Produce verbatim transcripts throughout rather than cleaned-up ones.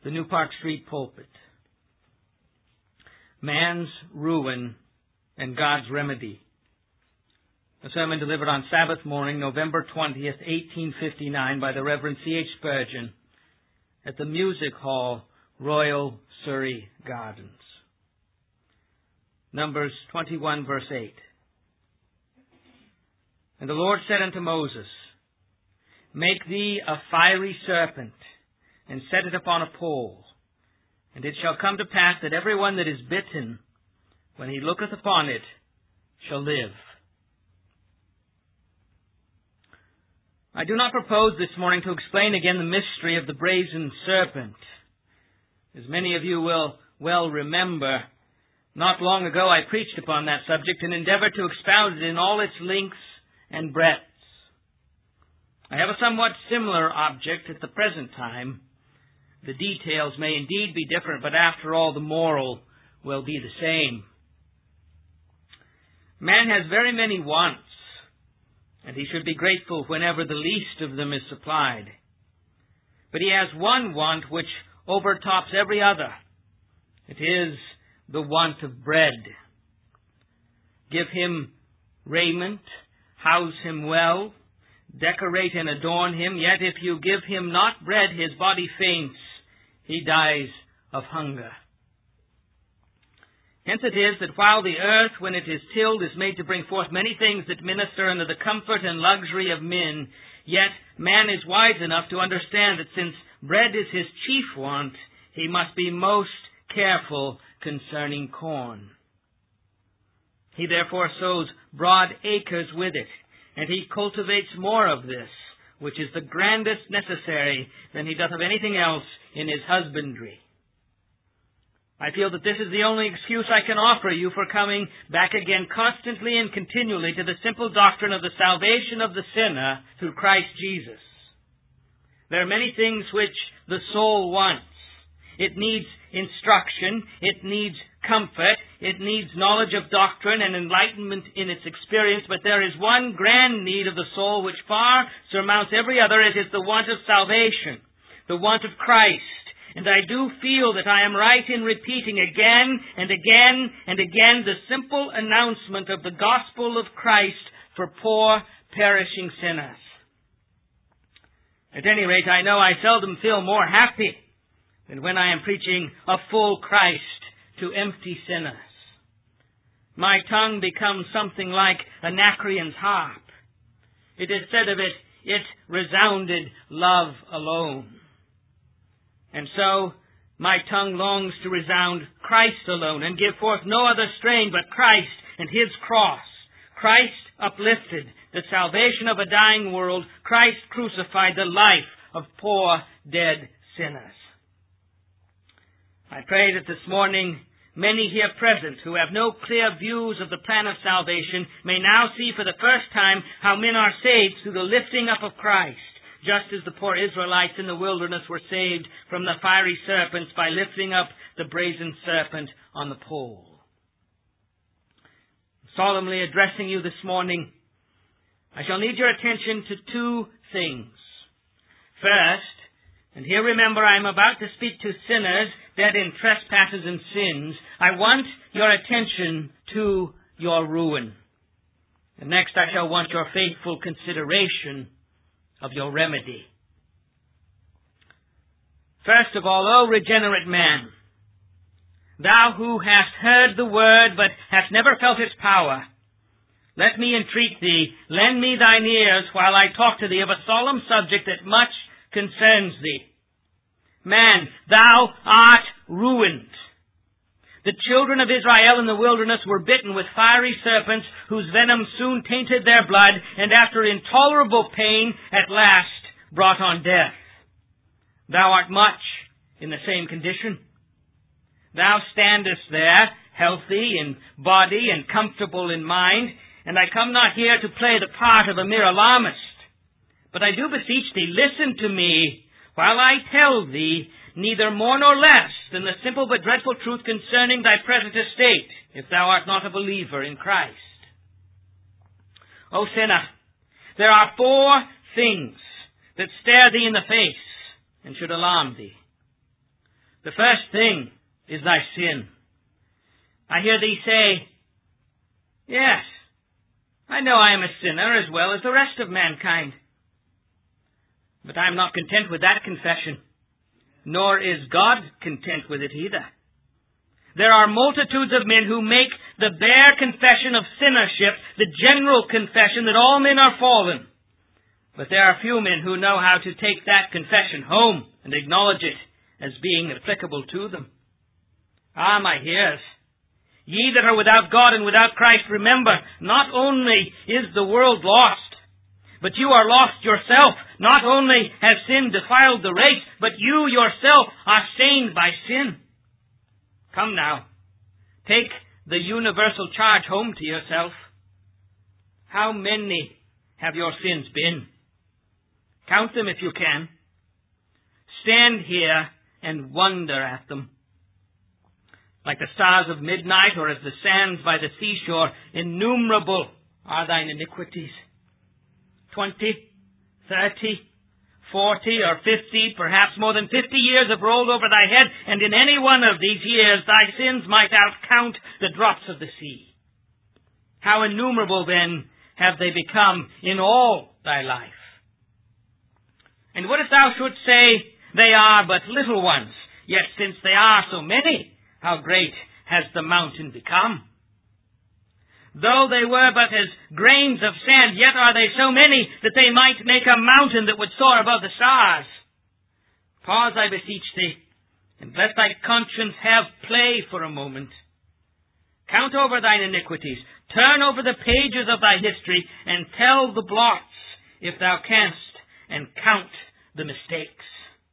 the New Park Street pulpit. Man's ruin and God's remedy. A sermon delivered on Sabbath morning, November twentieth, eighteen fifty-nine, by the Reverend C H Spurgeon at the Music Hall, Royal Surrey Gardens. Numbers twenty-one, verse eight. And the Lord said unto Moses, Make thee a fiery serpent, and set it upon a pole. And it shall come to pass that every one that is bitten, when he looketh upon it, shall live. I do not propose this morning to explain again the mystery of the brazen serpent. As many of you will well remember, not long ago I preached upon that subject and endeavored to expound it in all its lengths and breadths. I have a somewhat similar object at the present time. The details may indeed be different, but after all, the moral will be the same. Man has very many wants, and he should be grateful whenever the least of them is supplied. But he has one want which overtops every other. It is the want of bread. Give him raiment, house him well, decorate and adorn him, yet if you give him not bread, his body faints, he dies of hunger. Hence it is that while the earth, when it is tilled, is made to bring forth many things that minister unto the comfort and luxury of men, yet man is wise enough to understand that since bread is his chief want, he must be most careful concerning corn. He therefore sows broad acres with it, and he cultivates more of this, which is the grandest necessary than he doth of anything else in his husbandry. I feel that this is the only excuse I can offer you for coming back again constantly and continually to the simple doctrine of the salvation of the sinner through Christ Jesus. There are many things which the soul wants. It needs instruction, it needs comfort, it needs knowledge of doctrine and enlightenment in its experience, but there is one grand need of the soul which far surmounts every other. It is the want of salvation, the want of Christ. And I do feel that I am right in repeating again and again and again the simple announcement of the gospel of Christ for poor, perishing sinners. At any rate, I know I seldom feel more happy than when I am preaching a full Christ to empty sinners. My tongue becomes something like Anacreon's harp. It is said of it, it resounded love alone. And so, my tongue longs to resound Christ alone and give forth no other strain but Christ and His cross. Christ uplifted, the salvation of a dying world. Christ crucified, the life of poor, dead sinners. I pray that this morning many here present who have no clear views of the plan of salvation may now see for the first time how men are saved through the lifting up of Christ, just as the poor Israelites in the wilderness were saved from the fiery serpents by lifting up the brazen serpent on the pole. Solemnly addressing you this morning, I shall need your attention to two things. First, and here remember I am about to speak to sinners dead in trespasses and sins, I want your attention to your ruin. And next I shall want your faithful consideration of your remedy. First of all, O regenerate man, thou who hast heard the word but hast never felt its power, let me entreat thee, lend me thine ears while I talk to thee of a solemn subject that much concerns thee. Man, thou art ruined. The children of Israel in the wilderness were bitten with fiery serpents whose venom soon tainted their blood and after intolerable pain at last brought on death. Thou art much in the same condition. Thou standest there, healthy in body and comfortable in mind, and I come not here to play the part of a mere alarmist. But I do beseech thee, listen to me while I tell thee neither more nor less than the simple but dreadful truth concerning thy present estate, if thou art not a believer in Christ. O sinner, there are four things that stare thee in the face and should alarm thee. The first thing is thy sin. I hear thee say, yes, I know I am a sinner as well as the rest of mankind. But I am not content with that confession, nor is God content with it either. There are multitudes of men who make the bare confession of sinnership the general confession that all men are fallen. But there are few men who know how to take that confession home and acknowledge it as being applicable to them. Ah, my hearers, ye that are without God and without Christ, remember, not only is the world lost, but you are lost yourself. Not only has sin defiled the race, but you yourself are stained by sin. Come now, take the universal charge home to yourself. How many have your sins been? Count them if you can. Stand here and wonder at them. Like the stars of midnight, or as the sands by the seashore, innumerable are thine iniquities. Twenty, thirty, forty, or fifty, perhaps more than fifty years have rolled over thy head, and in any one of these years thy sins might outcount the drops of the sea. How innumerable, then, have they become in all thy life? And what if thou shouldst say, they are but little ones, yet since they are so many, how great has the mountain become? Though they were but as grains of sand, yet are they so many that they might make a mountain that would soar above the stars. Pause, I beseech thee, and let thy conscience have play for a moment. Count over thine iniquities, turn over the pages of thy history, and tell the blots, if thou canst, and count the mistakes.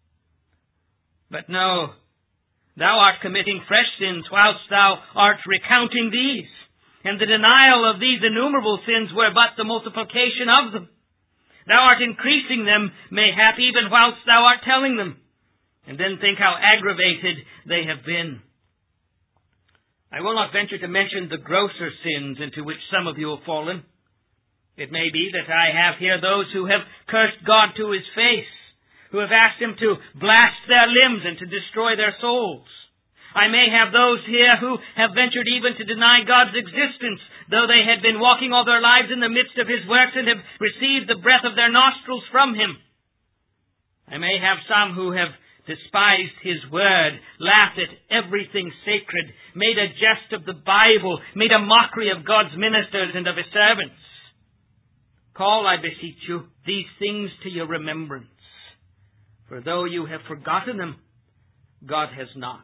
But no, thou art committing fresh sins whilst thou art recounting these. And the denial of these innumerable sins were but the multiplication of them. Thou art increasing them, mayhap, even whilst thou art telling them. And then think how aggravated they have been. I will not venture to mention the grosser sins into which some of you have fallen. It may be that I have here those who have cursed God to his face, who have asked him to blast their limbs and to destroy their souls. I may have those here who have ventured even to deny God's existence, though they had been walking all their lives in the midst of his works and have received the breath of their nostrils from him. I may have some who have despised his word, laughed at everything sacred, made a jest of the Bible, made a mockery of God's ministers and of his servants. Call, I beseech you, these things to your remembrance, for though you have forgotten them, God has not.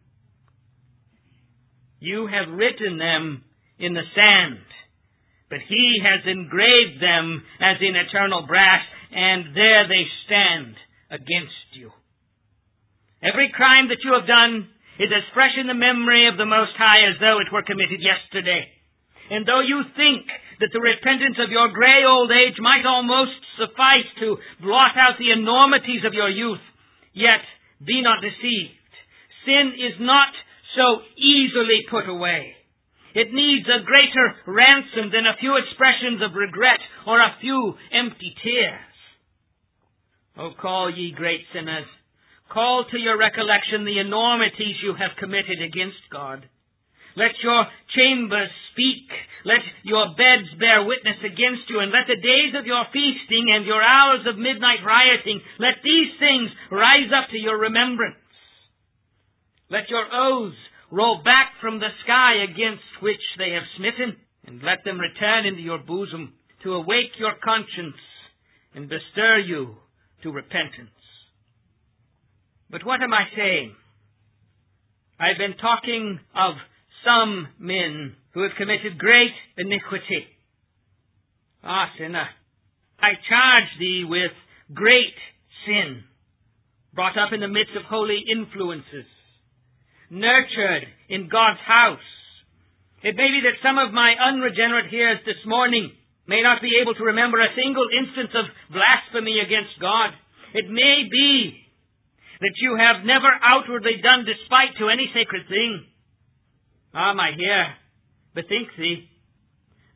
You have written them in the sand, but he has engraved them as in eternal brass, and there they stand against you. Every crime that you have done is as fresh in the memory of the Most High as though it were committed yesterday. And though you think that the repentance of your gray old age might almost suffice to blot out the enormities of your youth, yet be not deceived. Sin is not so easily put away. It needs a greater ransom than a few expressions of regret or a few empty tears. O call ye great sinners, call to your recollection the enormities you have committed against God. Let your chambers speak, let your beds bear witness against you, and let the days of your feasting and your hours of midnight rioting, let these things rise up to your remembrance. Let your oaths roll back from the sky against which they have smitten, and let them return into your bosom to awake your conscience and bestir you to repentance. But what am I saying? I've been talking of some men who have committed great iniquity. Ah, sinner, I charge thee with great sin, brought up in the midst of holy influences, nurtured in God's house. It may be that some of my unregenerate hearers this morning may not be able to remember a single instance of blasphemy against God. It may be that you have never outwardly done despite to any sacred thing. Ah, my hearer, bethink thee.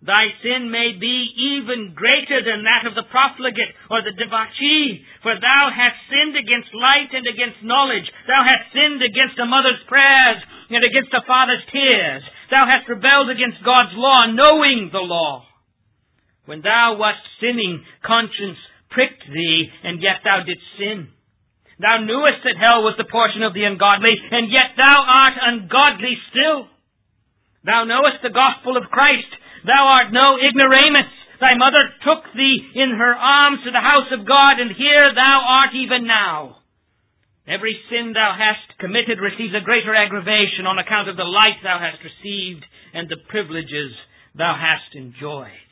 Thy sin may be even greater than that of the profligate or the debauchee, for thou hast sinned against light and against knowledge. Thou hast sinned against a mother's prayers and against a father's tears. Thou hast rebelled against God's law, knowing the law. When thou wast sinning, conscience pricked thee, and yet thou didst sin. Thou knewest that hell was the portion of the ungodly, and yet thou art ungodly still. Thou knowest the gospel of Christ. Thou art no ignoramus. Thy mother took thee in her arms to the house of God, and here thou art even now. Every sin thou hast committed receives a greater aggravation on account of the light thou hast received and the privileges thou hast enjoyed.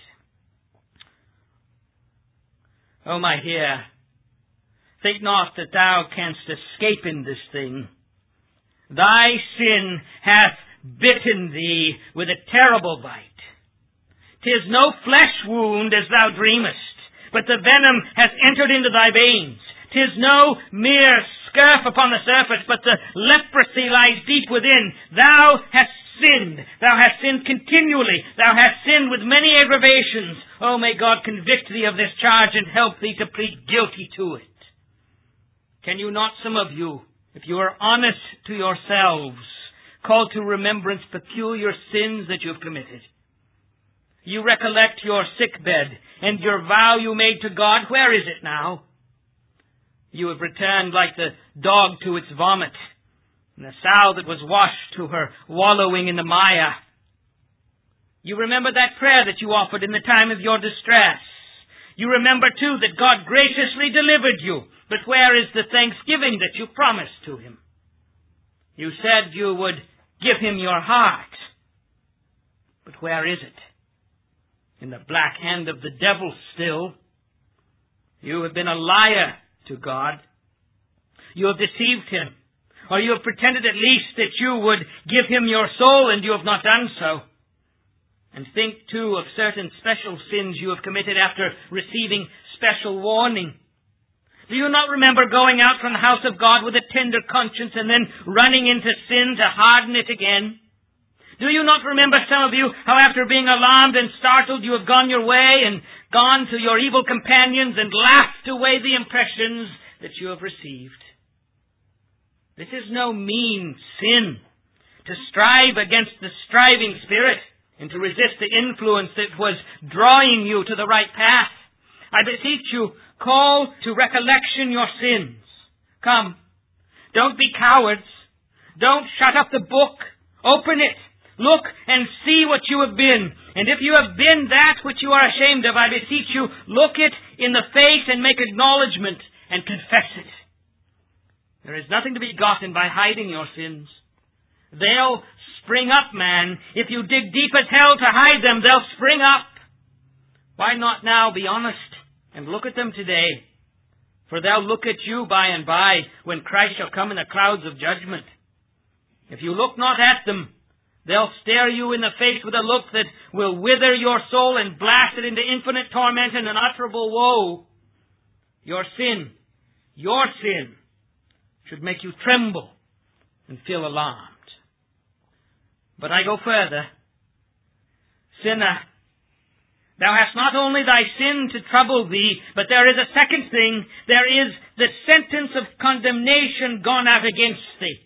O my dear, think not that thou canst escape in this thing. Thy sin hath bitten thee with a terrible bite. 'Tis no flesh wound as thou dreamest, but the venom hath entered into thy veins. 'Tis no mere scurf upon the surface, but the leprosy lies deep within. Thou hast sinned. Thou hast sinned continually. Thou hast sinned with many aggravations. Oh, may God convict thee of this charge and help thee to plead guilty to it. Can you not, some of you, if you are honest to yourselves, call to remembrance peculiar sins that you have committed? You recollect your sick bed and your vow you made to God. Where is it now? You have returned like the dog to its vomit, and the sow that was washed to her wallowing in the mire. You remember that prayer that you offered in the time of your distress. You remember, too, that God graciously delivered you. But where is the thanksgiving that you promised to Him? You said you would give Him your heart. But where is it? In the black hand of the devil still. You have been a liar to God. You have deceived Him. Or you have pretended at least that you would give Him your soul, and you have not done so. And think, too, of certain special sins you have committed after receiving special warning. Do you not remember going out from the house of God with a tender conscience and then running into sin to harden it again? Do you not remember, some of you, how after being alarmed and startled you have gone your way and gone to your evil companions and laughed away the impressions that you have received? This is no mean sin, to strive against the striving spirit and to resist the influence that was drawing you to the right path. I beseech you, call to recollection your sins. Come, don't be cowards. Don't shut up the book. Open it. Look and see what you have been. And if you have been that which you are ashamed of, I beseech you, look it in the face and make acknowledgement and confess it. There is nothing to be gotten by hiding your sins. They'll spring up, man. If you dig deep as hell to hide them, they'll spring up. Why not now be honest and look at them today? For they'll look at you by and by when Christ shall come in the clouds of judgment. If you look not at them, they'll stare you in the face with a look that will wither your soul and blast it into infinite torment and unutterable woe. Your sin, your sin, should make you tremble and feel alarmed. But I go further. Sinner, thou hast not only thy sin to trouble thee, but there is a second thing. There is the sentence of condemnation gone out against thee.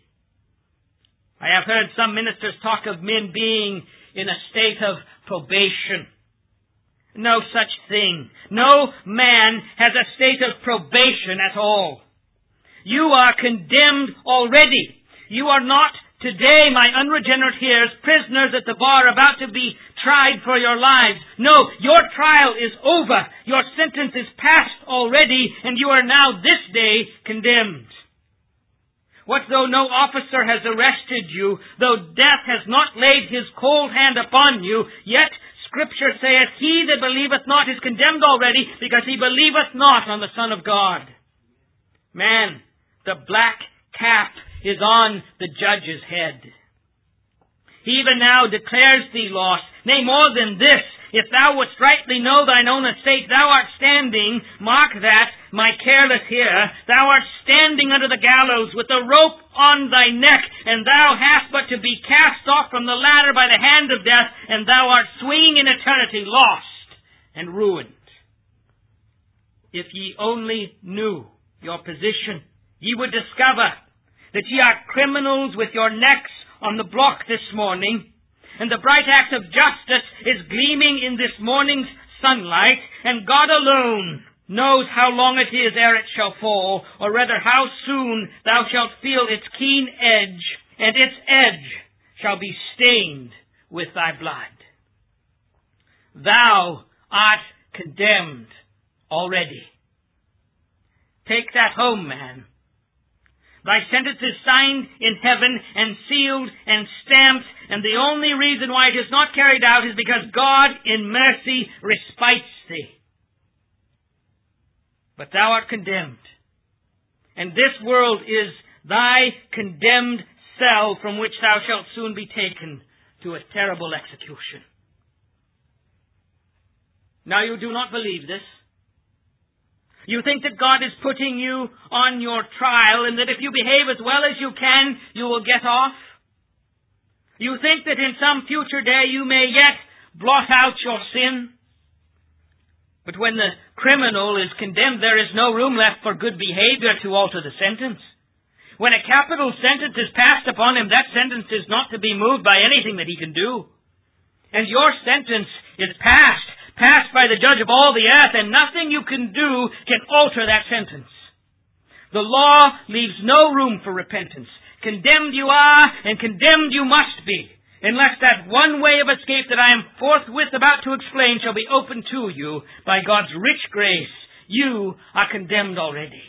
I have heard some ministers talk of men being in a state of probation. No such thing. No man has a state of probation at all. You are condemned already. You are not today, my unregenerate hearers, prisoners at the bar about to be tried for your lives. No, your trial is over. Your sentence is passed already, and you are now this day condemned. What though no officer has arrested you, though death has not laid his cold hand upon you, yet Scripture saith, he that believeth not is condemned already, because he believeth not on the Son of God. Man, the black cap is on the judge's head. He even now declares thee lost. Nay, more than this, If thou wouldst rightly know thine own estate, thou art standing, mark that, my careless hearer, thou art standing under the gallows with a rope on thy neck, and thou hast but to be cast off from the ladder by the hand of death, and thou art swinging in eternity, lost and ruined. If ye only knew your position, ye would discover that ye are criminals with your necks on the block this morning, and the bright axe of justice is gleaming in this morning's sunlight, and God alone knows how long it is ere it shall fall, or rather how soon thou shalt feel its keen edge, and its edge shall be stained with thy blood. Thou art condemned already. Take that home, man. Thy sentence is signed in heaven and sealed and stamped, and the only reason why it is not carried out is because God in mercy respites thee. But thou art condemned, and this world is thy condemned cell from which thou shalt soon be taken to a terrible execution. Now you do not believe this. You think that God is putting you on your trial, and that if you behave as well as you can, you will get off. You think that in some future day you may yet blot out your sin. But when the criminal is condemned, there is no room left for good behavior to alter the sentence. When a capital sentence is passed upon him, that sentence is not to be moved by anything that he can do. And your sentence is passed. Passed by the judge of all the earth, and nothing you can do can alter that sentence. The law leaves no room for repentance. Condemned you are, and condemned you must be, unless that one way of escape that I am forthwith about to explain shall be opened to you by God's rich grace. You are condemned already.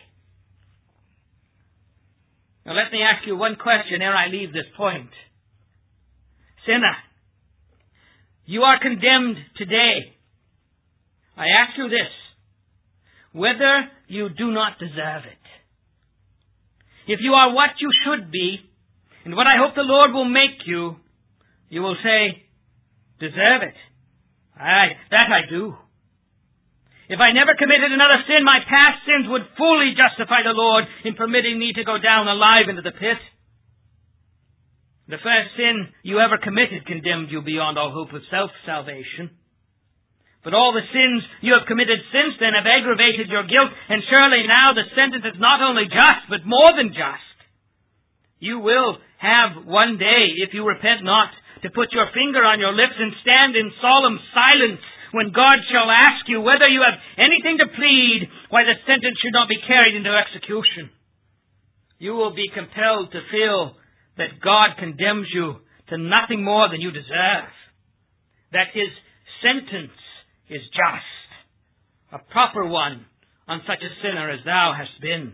Now let me ask you one question ere I leave this point. Sinner, you are condemned today. I ask you this, whether you do not deserve it. If you are what you should be, and what I hope the Lord will make you, you will say, deserve it. Aye, that I do. If I never committed another sin, my past sins would fully justify the Lord in permitting me to go down alive into the pit. The first sin you ever committed condemned you beyond all hope of self-salvation. But all the sins you have committed since then have aggravated your guilt, and surely now the sentence is not only just, but more than just. You will have one day, if you repent not, to put your finger on your lips and stand in solemn silence when God shall ask you whether you have anything to plead why the sentence should not be carried into execution. You will be compelled to feel that God condemns you to nothing more than you deserve, that His sentence is just, a proper one on such a sinner as thou hast been.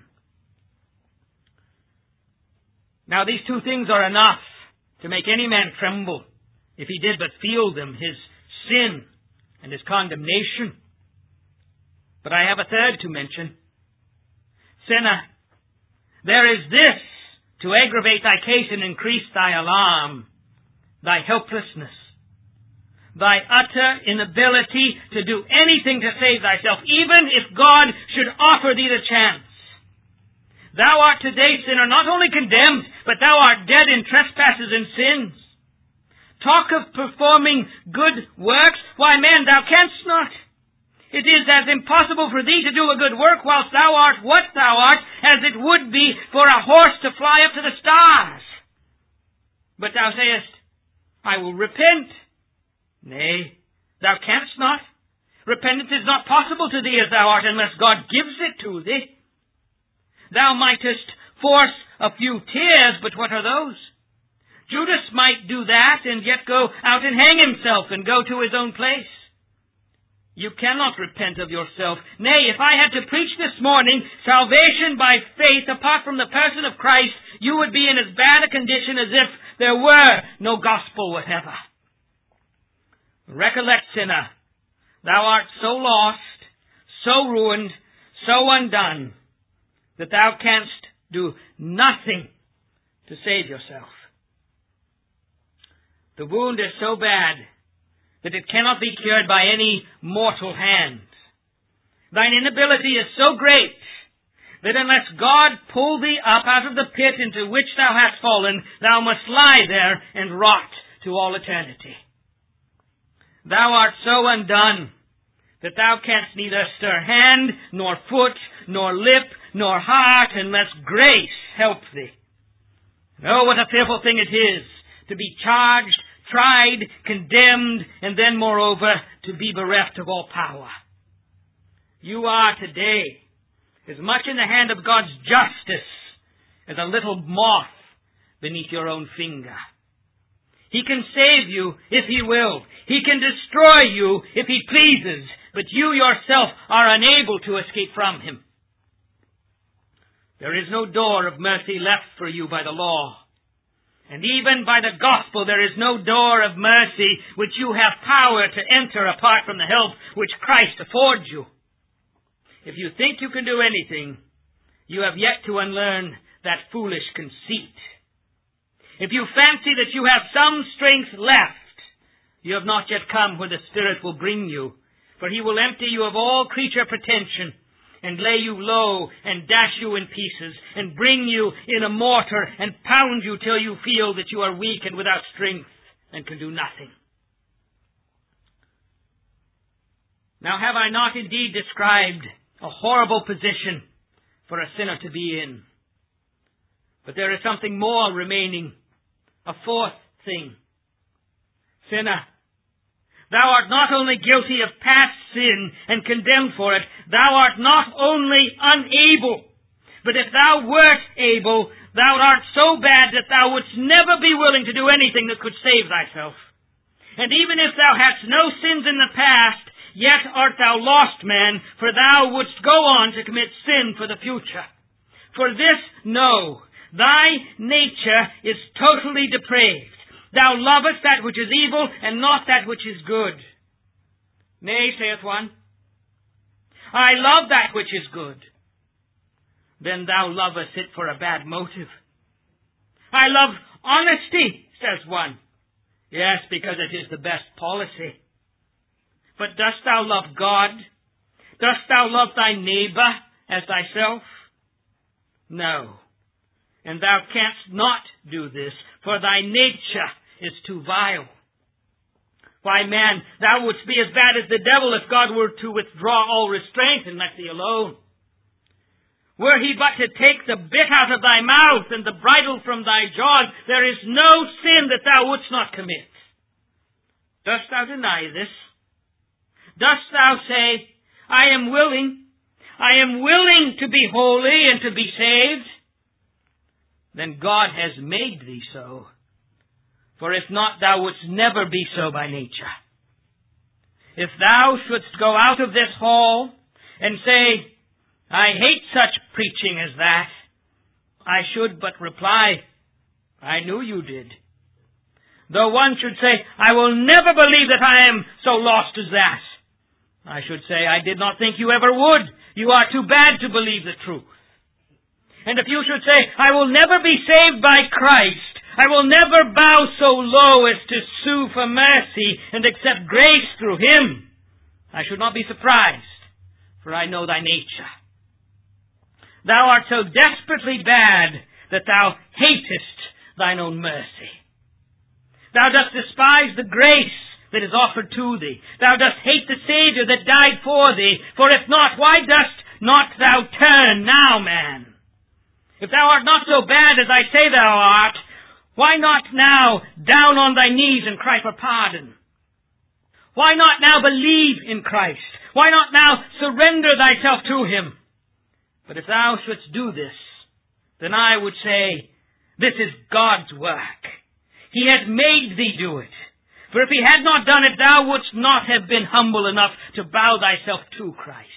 Now these two things are enough to make any man tremble, if he did but feel them, his sin and his condemnation. But I have a third to mention. Sinner, there is this to aggravate thy case and increase thy alarm, thy helplessness, thy utter inability to do anything to save thyself, even if God should offer thee the chance. Thou art today, sinner, not only condemned, but thou art dead in trespasses and sins. Talk of performing good works, why, man, thou canst not. It is as impossible for thee to do a good work whilst thou art what thou art, as it would be for a horse to fly up to the stars. But thou sayest, I will repent. Nay, thou canst not. Repentance is not possible to thee as thou art unless God gives it to thee. Thou mightest force a few tears, but what are those? Judas might do that and yet go out and hang himself and go to his own place. You cannot repent of yourself. Nay, if I had to preach this morning salvation by faith apart from the person of Christ, you would be in as bad a condition as if there were no gospel whatever. Recollect, sinner, thou art so lost, so ruined, so undone, that thou canst do nothing to save yourself. The wound is so bad that it cannot be cured by any mortal hand. Thine inability is so great that unless God pull thee up out of the pit into which thou hast fallen, thou must lie there and rot to all eternity. Thou art so undone that thou canst neither stir hand, nor foot, nor lip, nor heart, unless grace help thee. Oh, what a fearful thing it is to be charged, tried, condemned, and then, moreover, to be bereft of all power. You are today as much in the hand of God's justice as a little moth beneath your own finger. He can save you if He will. He can destroy you if He pleases, but you yourself are unable to escape from Him. There is no door of mercy left for you by the law. And even by the gospel there is no door of mercy which you have power to enter apart from the help which Christ affords you. If you think you can do anything, you have yet to unlearn that foolish conceit. If you fancy that you have some strength left, you have not yet come where the Spirit will bring you, for He will empty you of all creature pretension, and lay you low, and dash you in pieces, and bring you in a mortar, and pound you till you feel that you are weak and without strength, and can do nothing. Now have I not indeed described a horrible position for a sinner to be in? But there is something more remaining, a fourth thing. Sinner, thou art not only guilty of past sin and condemned for it, thou art not only unable, but if thou wert able, thou art so bad that thou wouldst never be willing to do anything that could save thyself. And even if thou hadst no sins in the past, yet art thou lost man, for thou wouldst go on to commit sin for the future. For this know, thy nature is totally depraved. Thou lovest that which is evil, and not that which is good. Nay, saith one, I love that which is good. Then thou lovest it for a bad motive. I love honesty, says one. Yes, because it is the best policy. But dost thou love God? Dost thou love thy neighbor as thyself? No. And thou canst not do this, for thy nature is too vile. Why, man, thou wouldst be as bad as the devil if God were to withdraw all restraint and let thee alone. Were He but to take the bit out of thy mouth and the bridle from thy jaws, there is no sin that thou wouldst not commit. Dost thou deny this? Dost thou say, I am willing, I am willing to be holy and to be saved? Then God has made thee so. For if not, thou wouldst never be so by nature. If thou shouldst go out of this hall and say, I hate such preaching as that, I should but reply, I knew you did. Though one should say, I will never believe that I am so lost as that, I should say, I did not think you ever would. You are too bad to believe the truth. And if you should say, I will never be saved by Christ, I will never bow so low as to sue for mercy and accept grace through Him, I should not be surprised, for I know thy nature. Thou art so desperately bad that thou hatest thine own mercy. Thou dost despise the grace that is offered to thee. Thou dost hate the Savior that died for thee. For if not, why dost not thou turn now, man? If thou art not so bad as I say thou art, why not now down on thy knees and cry for pardon? Why not now believe in Christ? Why not now surrender thyself to Him? But if thou shouldst do this, then I would say, this is God's work. He has made thee do it. For if He had not done it, thou wouldst not have been humble enough to bow thyself to Christ.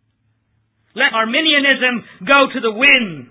Let Arminianism go to the winds.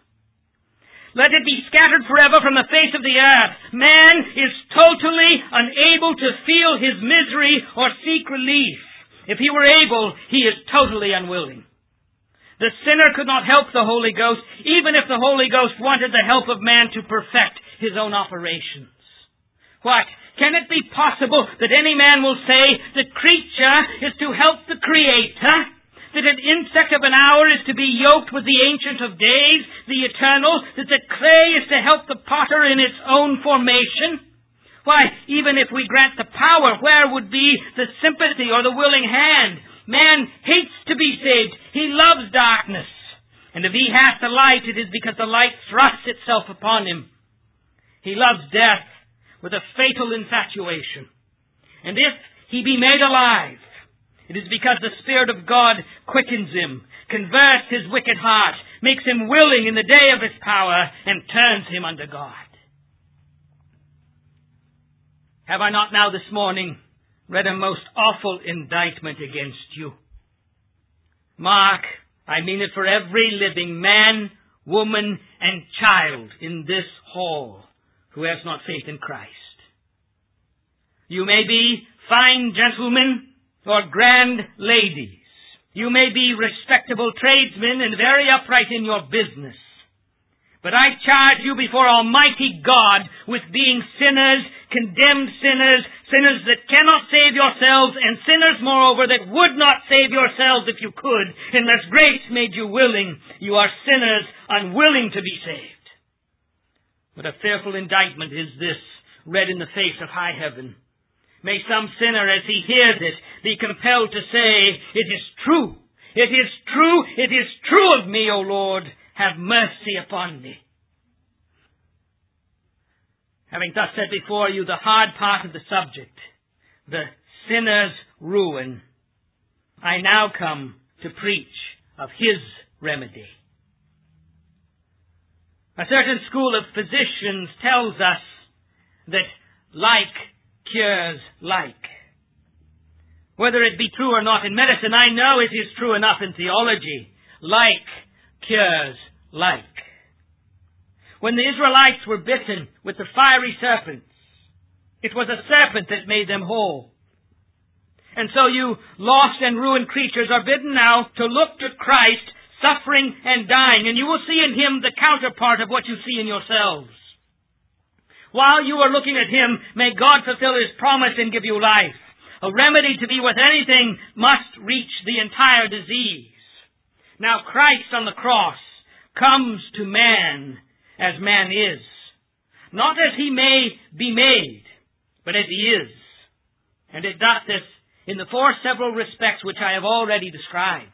Let it be scattered forever from the face of the earth. Man is totally unable to feel his misery or seek relief. If he were able, he is totally unwilling. The sinner could not help the Holy Ghost, even if the Holy Ghost wanted the help of man to perfect his own operations. What? Can it be possible that any man will say the creature is to help the Creator? That an insect of an hour is to be yoked with the Ancient of Days, the Eternal? That the clay is to help the potter in its own formation? Why, even if we grant the power, where would be the sympathy or the willing hand? Man hates to be saved. He loves darkness. And if he hath the light, it is because the light thrusts itself upon him. He loves death with a fatal infatuation. And if he be made alive, it is because the Spirit of God quickens him, converts his wicked heart, makes him willing in the day of his power, and turns him unto God. Have I not now this morning read a most awful indictment against you? Mark, I mean it for every living man, woman, and child in this hall who has not faith in Christ. You may be fine gentlemen or grand ladies. You may be respectable tradesmen and very upright in your business. But I charge you before Almighty God with being sinners, condemned sinners, sinners that cannot save yourselves, and sinners, moreover, that would not save yourselves if you could, unless grace made you willing. You are sinners unwilling to be saved. What a fearful indictment is this, read in the face of high heaven. May some sinner, as he hears it, be compelled to say, "It is true, it is true, it is true of me, O Lord. Have mercy upon me." Having thus set before you the hard part of the subject, the sinner's ruin, I now come to preach of his remedy. A certain school of physicians tells us that like cures like. Whether it be true or not in medicine, I know it is true enough in theology. Like cures like. When the Israelites were bitten with the fiery serpents, it was a serpent that made them whole. And so you lost and ruined creatures are bidden now to look to Christ, suffering and dying, and you will see in Him the counterpart of what you see in yourselves. While you are looking at Him, may God fulfill His promise and give you life. A remedy to be with anything must reach the entire disease. Now Christ on the cross comes to man as man is. Not as he may be made, but as he is. And it doth this in the four several respects which I have already described.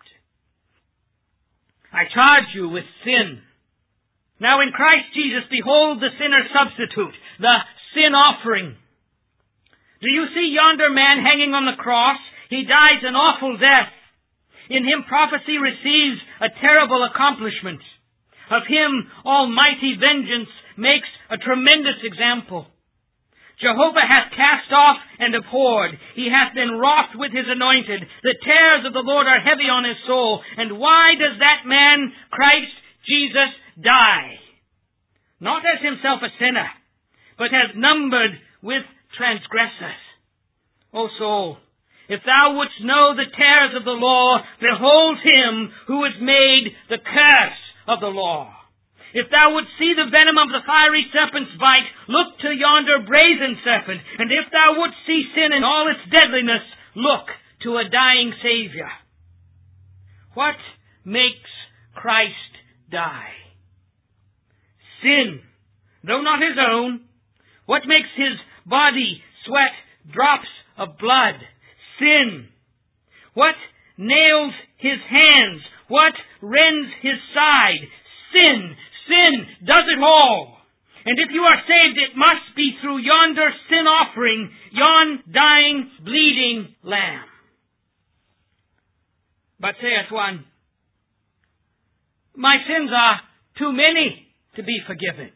I charge you with sin. Now in Christ Jesus, behold the sinner substitute, the sin offering. Do you see yonder man hanging on the cross? He dies an awful death. In him prophecy receives a terrible accomplishment. Of him almighty vengeance makes a tremendous example. Jehovah hath cast off and abhorred. He hath been wroth with his anointed. The terrors of the Lord are heavy on his soul. And why does that man, Christ Jesus, die? Not as himself a sinner, but as numbered with transgressors. O soul, if thou wouldst know the terrors of the law, behold him who is made the curse of the law. If thou wouldst see the venom of the fiery serpent's bite, look to yonder brazen serpent. And if thou wouldst see sin in all its deadliness, look to a dying Savior. What makes Christ die? Sin, though not his own. What makes his body sweat drops of blood? Sin. What nails his hands? What rends his side? Sin. Sin does it all. And if you are saved, it must be through yonder sin offering, yon dying, bleeding lamb. But saith one, my sins are too many to be forgiven.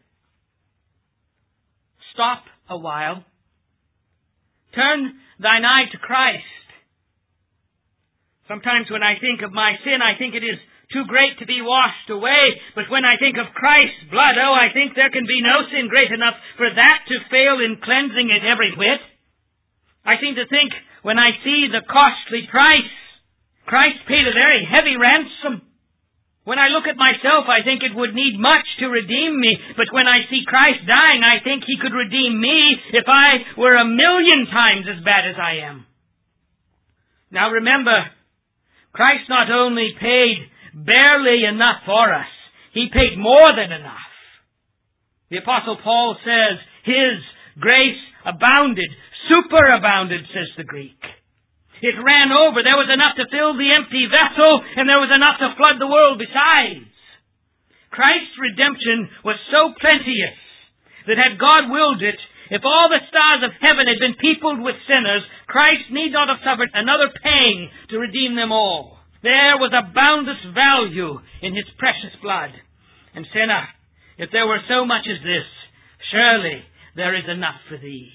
Stop a while. Turn thine eye to Christ. Sometimes when I think of my sin, I think it is too great to be washed away. But when I think of Christ's blood, oh, I think there can be no sin great enough for that to fail in cleansing it every whit. I seem to think when I see the costly price, Christ paid a very heavy ransom. When I look at myself, I think it would need much to redeem me. But when I see Christ dying, I think He could redeem me if I were a million times as bad as I am. Now remember, Christ not only paid barely enough for us, He paid more than enough. The Apostle Paul says, His grace abounded, superabounded, says the Greek. It ran over. There was enough to fill the empty vessel, and there was enough to flood the world besides. Christ's redemption was so plenteous that had God willed it, if all the stars of heaven had been peopled with sinners, Christ need not have suffered another pang to redeem them all. There was a boundless value in His precious blood. And sinner, if there were so much as this, surely there is enough for thee.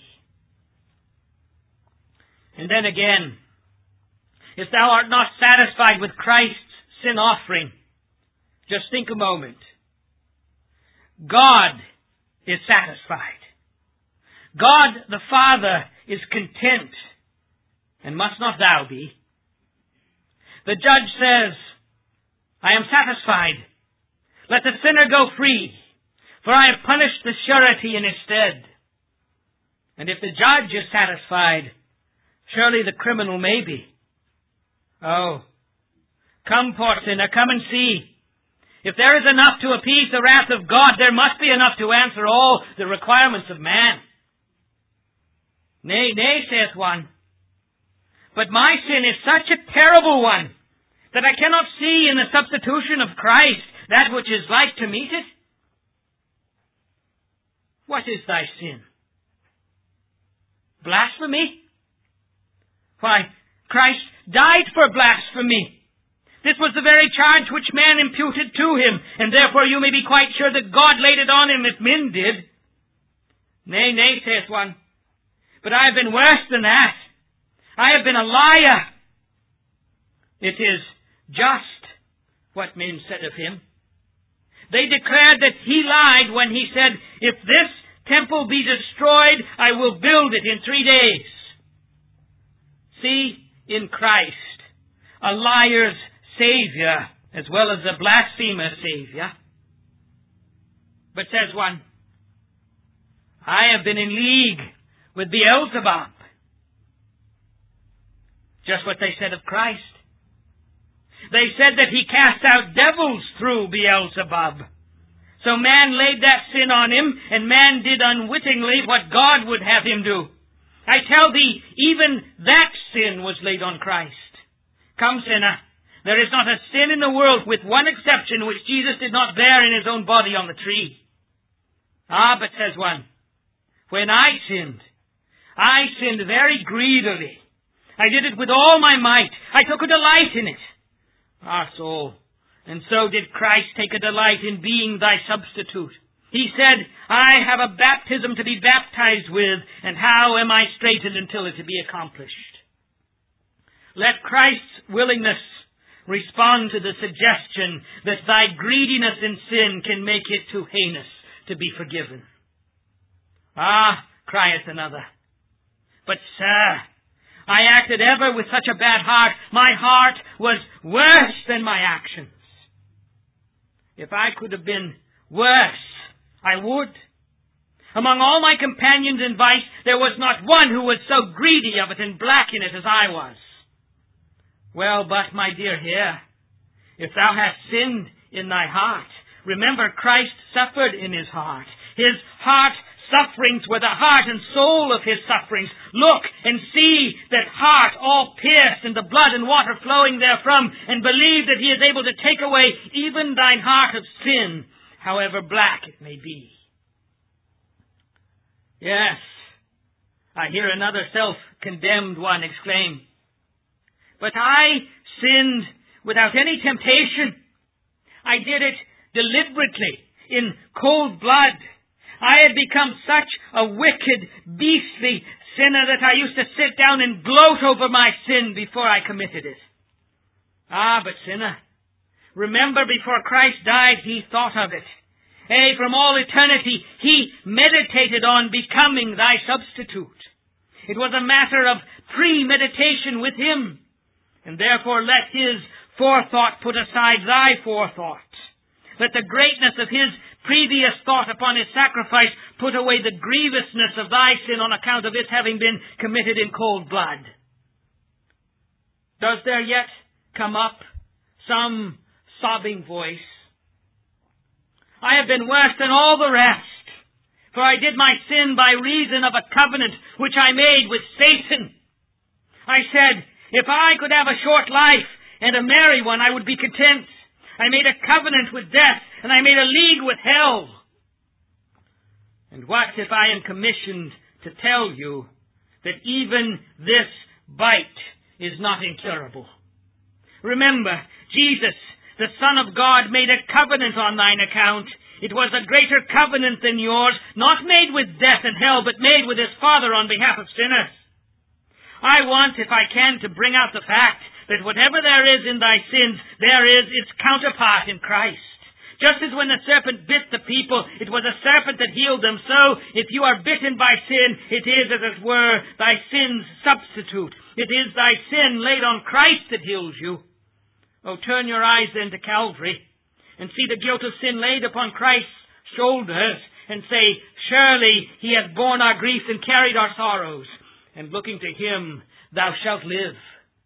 And then again, if thou art not satisfied with Christ's sin offering, just think a moment. God is satisfied. God the Father is content. And must not thou be? The judge says, I am satisfied. Let the sinner go free, for I have punished the surety in his stead. And if the judge is satisfied, surely the criminal may be. Oh, come, poor sinner, come and see. If there is enough to appease the wrath of God, there must be enough to answer all the requirements of man. Nay, nay, saith one, but my sin is such a terrible one that I cannot see in the substitution of Christ that which is like to meet it. What is thy sin? Blasphemy? Why, Christ died for blasphemy. This was the very charge which man imputed to Him, and therefore you may be quite sure that God laid it on Him if men did. Nay, nay, saith one, but I have been worse than that. I have been a liar. It is just what men said of Him. They declared that He lied when He said, if this temple be destroyed, I will build it in three days. See in Christ a liar's Savior as well as a blasphemer's Savior. But says one, I have been in league with Beelzebub. Just what they said of Christ. They said that He cast out devils through Beelzebub. So man laid that sin on Him, and man did unwittingly what God would have him do. I tell thee, even that sin was laid on Christ. Come, sinner, there is not a sin in the world, with one exception, which Jesus did not bear in His own body on the tree. Ah, but says one, when I sinned, I sinned very greedily. I did it with all my might. I took a delight in it. Our soul. And so did Christ take a delight in being thy substitute. He said, I have a baptism to be baptized with, and how am I straitened until it be accomplished? Let Christ's willingness respond to the suggestion that thy greediness in sin can make it too heinous to be forgiven. Ah, crieth another, but sir, I acted ever with such a bad heart. My heart was worse than my actions. If I could have been worse, I would. Among all my companions in vice, there was not one who was so greedy of it and black in it as I was. Well, but, my dear, hear, if thou hast sinned in thy heart, remember Christ suffered in His heart. His heart sufferings were the heart and soul of His sufferings. Look and see that heart all pierced and the blood and water flowing therefrom, and believe that He is able to take away even thine heart of sin, however black it may be. Yes, I hear another self-condemned one exclaim, but I sinned without any temptation. I did it deliberately, in cold blood. I had become such a wicked, beastly sinner that I used to sit down and gloat over my sin before I committed it. Ah, but sinner, remember before Christ died, He thought of it. Hey, from all eternity, He meditated on becoming thy substitute. It was a matter of premeditation with Him. And therefore let His forethought put aside thy forethought. Let the greatness of his previous thought upon his sacrifice put away the grievousness of thy sin on account of its having been committed in cold blood. Does there yet come up some sobbing voice? I have been worse than all the rest, for I did my sin by reason of a covenant which I made with Satan. I said, if I could have a short life and a merry one, I would be content. I made a covenant with death, and I made a league with hell. And what if I am commissioned to tell you that even this bite is not incurable? Remember, Jesus, the Son of God, made a covenant on thine account. It was a greater covenant than yours, not made with death and hell, but made with his Father on behalf of sinners. I want, if I can, to bring out the fact that whatever there is in thy sins, there is its counterpart in Christ. Just as when the serpent bit the people, it was a serpent that healed them, so if you are bitten by sin, it is, as it were, thy sin's substitute. It is thy sin laid on Christ that heals you. Oh, turn your eyes then to Calvary and see the guilt of sin laid upon Christ's shoulders and say, surely he hath borne our griefs and carried our sorrows, and looking to him thou shalt live.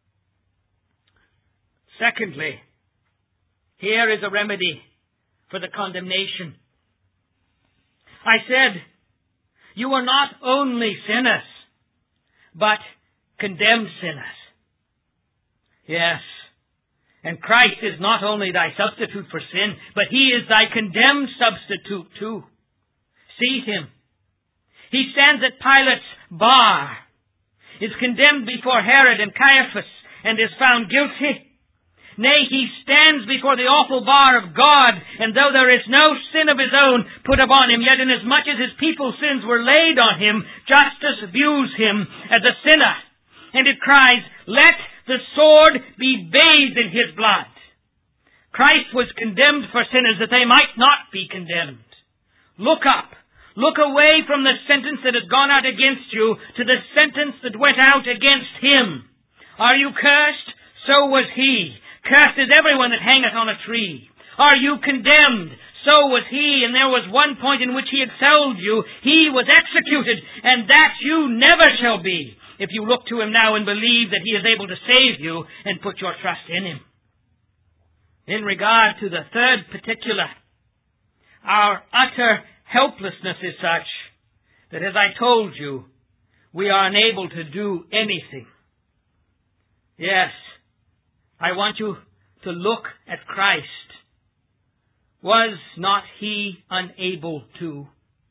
Secondly, here is a remedy for the condemnation. I said, you are not only sinners, but condemned sinners. Yes, and Christ is not only thy substitute for sin, but he is thy condemned substitute too. See him. He stands at Pilate's bar, is condemned before Herod and Caiaphas, and is found guilty. Nay, he stands before the awful bar of God, and though there is no sin of his own put upon him, yet inasmuch as his people's sins were laid on him, justice views him as a sinner. And it cries, let the sword be bathed in his blood. Christ was condemned for sinners that they might not be condemned. Look up. Look away from the sentence that has gone out against you to the sentence that went out against him. Are you cursed? So was he. Cursed is everyone that hangeth on a tree. Are you condemned? So was he, and there was one point in which he excelled you. He was executed, and that you never shall be, if you look to him now and believe that he is able to save you and put your trust in him. In regard to the third particular, our utter helplessness is such that, as I told you, we are unable to do anything. Yes, I want you to look at Christ. Was not he unable to?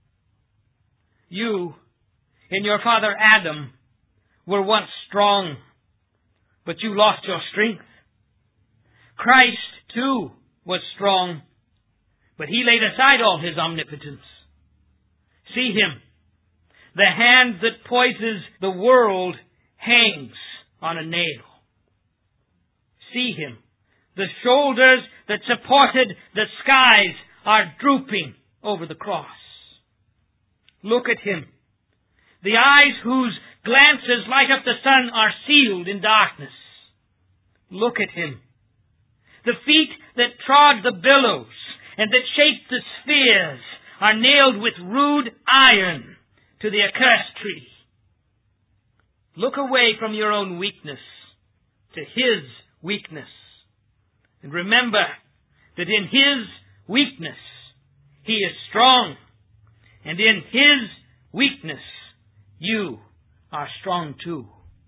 You, in your father Adam, were once strong, but you lost your strength. Christ, too, was strong, but he laid aside all his omnipotence. See him. The hand that poises the world hangs on a nail. See him. The shoulders that supported the skies are drooping over the cross. Look at him. The eyes whose glances light up the sun are sealed in darkness. Look at him. The feet that trod the billows and that shaped the spheres are nailed with rude iron to the accursed tree. Look away from your own weakness to his weakness. And remember that in his weakness he is strong. And in his weakness you are strong too.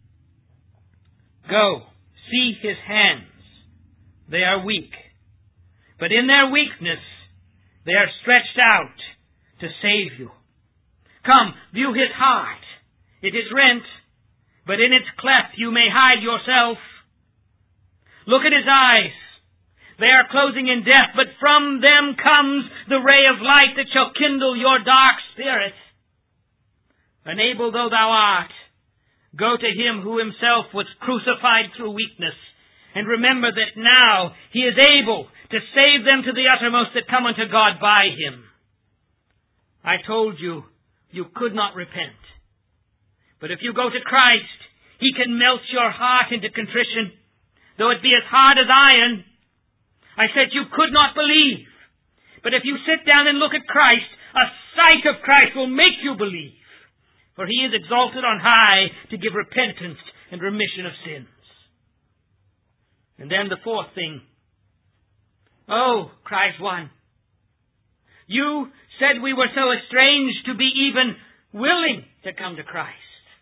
Go, see his hands. They are weak. But in their weakness they are stretched out to save you. Come, view his heart. It is rent, but in its cleft you may hide yourself. Look at his eyes. They are closing in death, but from them comes the ray of light that shall kindle your dark spirit. Unable though thou art, go to him who himself was crucified through weakness, and remember that now he is able to save them to the uttermost that come unto God by him. I told you, you could not repent. But if you go to Christ, he can melt your heart into contrition. though it be as hard as iron. I said you could not believe. But if you sit down and look at Christ, a sight of Christ will make you believe. For he is exalted on high to give repentance and remission of sins. And then the fourth thing. Oh, cries one. You said we were so estranged to be even willing to come to Christ.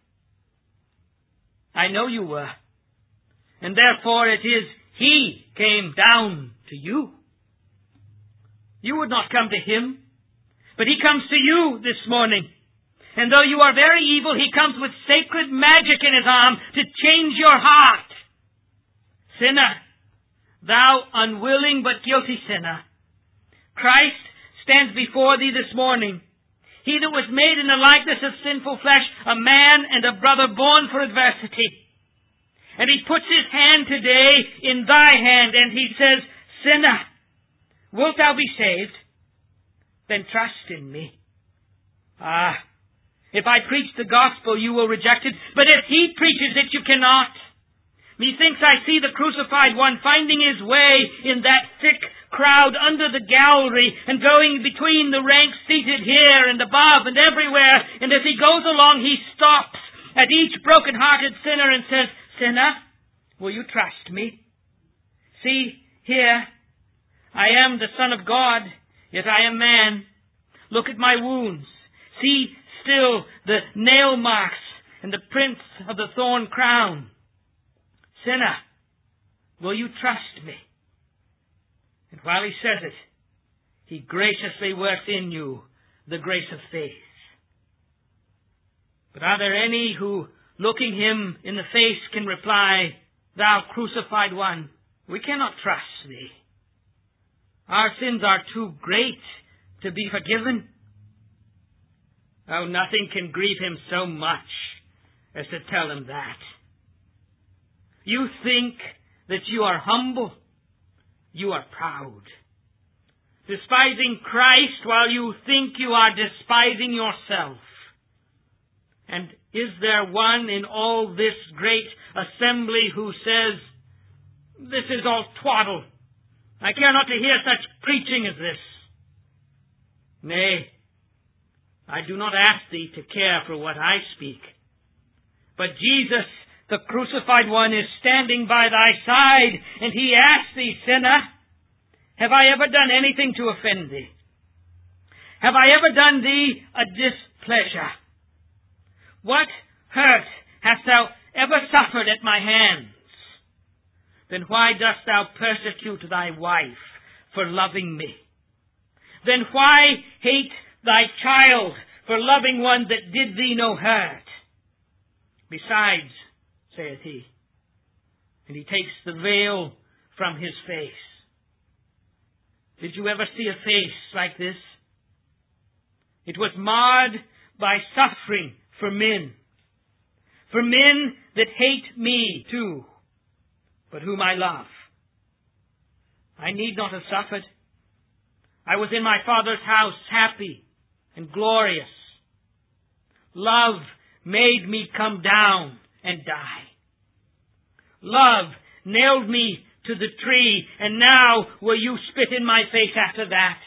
I know you were. And therefore it is he came down to you. You would not come to him, but he comes to you this morning. And though you are very evil, he comes with sacred magic in his arm to change your heart. Sinner, thou unwilling but guilty sinner, Christ stands before thee this morning. He that was made in the likeness of sinful flesh, a man and a brother born for adversity. And he puts his hand today in thy hand and he says, Sinner, wilt thou be saved? Then trust in me. Ah, if I preach the gospel, you will reject it. But if he preaches it, you cannot. Methinks I see the crucified one finding his way in that thick crowd under the gallery and going between the ranks seated here and above and everywhere. And as he goes along, he stops at each broken-hearted sinner and says, Sinner, will you trust me? See, here, I am the Son of God, yet I am man. Look at my wounds. See still the nail marks and the prints of the thorn crown. Sinner, will you trust me? And while he says it, he graciously works in you the grace of faith. But are there any who, looking him in the face, can reply, Thou crucified one, we cannot trust thee. Our sins are too great to be forgiven. Oh, nothing can grieve him so much as to tell him that. You think that you are humble. You are proud. Despising Christ while you think you are despising yourself. And is there one in all this great assembly who says, This is all twaddle. I care not to hear such preaching as this. Nay, I do not ask thee to care for what I speak. But Jesus, the crucified one, is standing by thy side, and he asks thee, Sinner, have I ever done anything to offend thee? Have I ever done thee a displeasure? What hurt hast thou ever suffered at my hands? Then why dost thou persecute thy wife for loving me? Then why hate thy child for loving one that did thee no hurt? Besides, saith he, and he takes the veil from his face. Did you ever see a face like this? It was marred by suffering for men. For men that hate me too, but whom I love. I need not have suffered. I was in my Father's house, happy and glorious. Love made me come down and die. Love nailed me to the tree, and now will you spit in my face after that?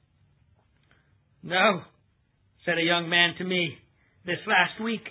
No, said a young man to me this last week.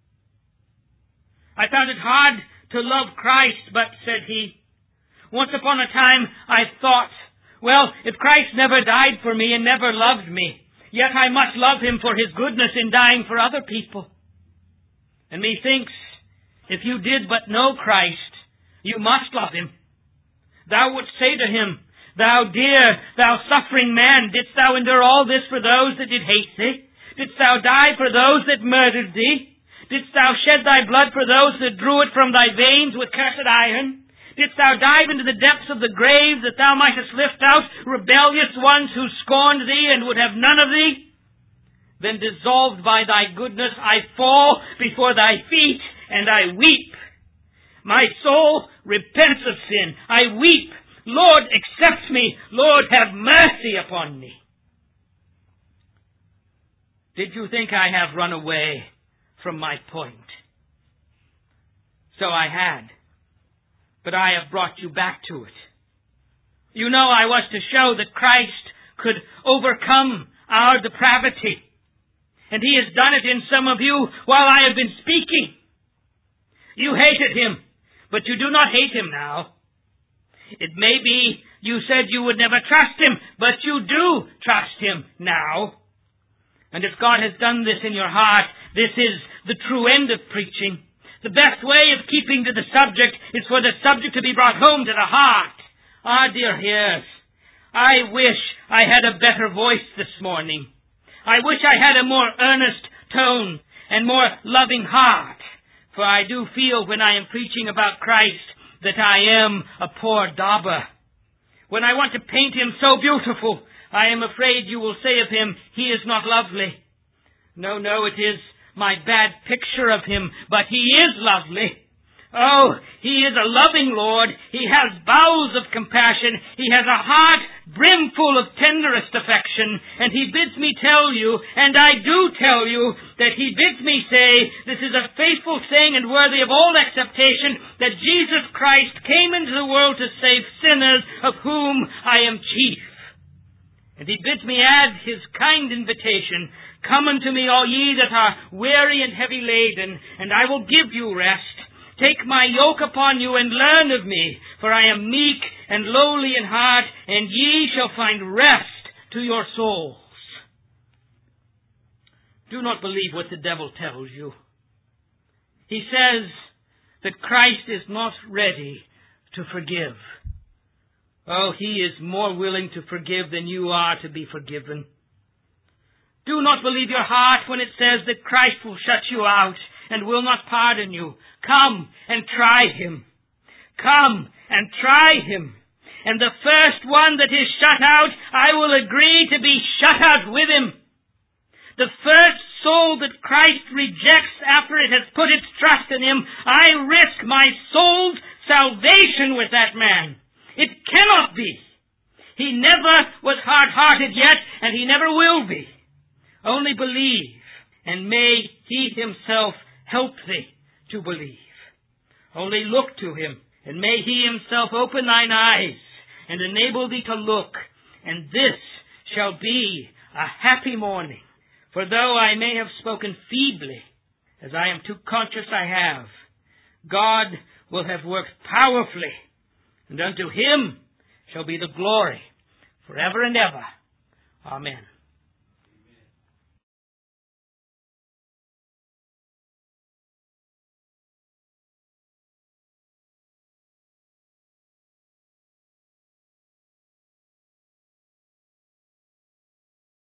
I found it hard to love Christ, but, said he, once upon a time I thought, well, if Christ never died for me and never loved me, yet I must love him for his goodness in dying for other people. And methinks, if you did but know Christ, you must love him. Thou wouldst say to him, Thou dear, thou suffering man, didst thou endure all this for those that did hate thee? Didst thou die for those that murdered thee? Didst thou shed thy blood for those that drew it from thy veins with cursed iron? Didst thou dive into the depths of the grave that thou mightest lift out rebellious ones who scorned thee and would have none of thee? Then dissolved by thy goodness I fall before thy feet and I weep. My soul repents of sin. I weep. Lord, accept me. Lord, have mercy upon me. Did you think I have run away from my point? So I had. but I have brought you back to it. You know I was to show that Christ could overcome our depravity. And He has done it in some of you while I have been speaking. You hated Him, but you do not hate Him now. It may be you said you would never trust Him, but you do trust Him now. And if God has done this in your heart, this is the true end of preaching. The best way of keeping to the subject is for the subject to be brought home to the heart. Ah, dear hearers, I wish I had a better voice this morning. I wish I had a more earnest tone and more loving heart. For I do feel when I am preaching about Christ that I am a poor dauber. When I want to paint Him so beautiful, I am afraid you will say of Him, He is not lovely. No, no, it is my bad picture of Him, but He is lovely. Oh, He is a loving Lord. He has bowels of compassion. He has a heart brimful of tenderest affection. And He bids me tell you, and I do tell you, that He bids me say, this is a faithful saying and worthy of all acceptation, that Jesus Christ came into the world to save sinners, of whom I am chief. And He bids me add His kind invitation, come unto me, all ye that are weary and heavy laden, and I will give you rest. Take my yoke upon you and learn of me, for I am meek and lowly in heart, and ye shall find rest to your souls. Do not believe what the devil tells you. He says that Christ is not ready to forgive. Oh, He is more willing to forgive than you are to be forgiven. Do not believe your heart when it says that Christ will shut you out and will not pardon you. Come and try Him. Come and try Him. And the first one that is shut out, I will agree to be shut out with him. The first soul that Christ rejects after it has put its trust in Him, I risk my soul's salvation with that man. It cannot be. He never was hard-hearted yet, and he never will be. Only believe, and may He Himself help thee to believe. Only look to Him, and may He Himself open thine eyes, and enable thee to look, and this shall be a happy morning. For though I may have spoken feebly, as I am too conscious I have, God will have worked powerfully, and unto Him shall be the glory forever and ever. Amen.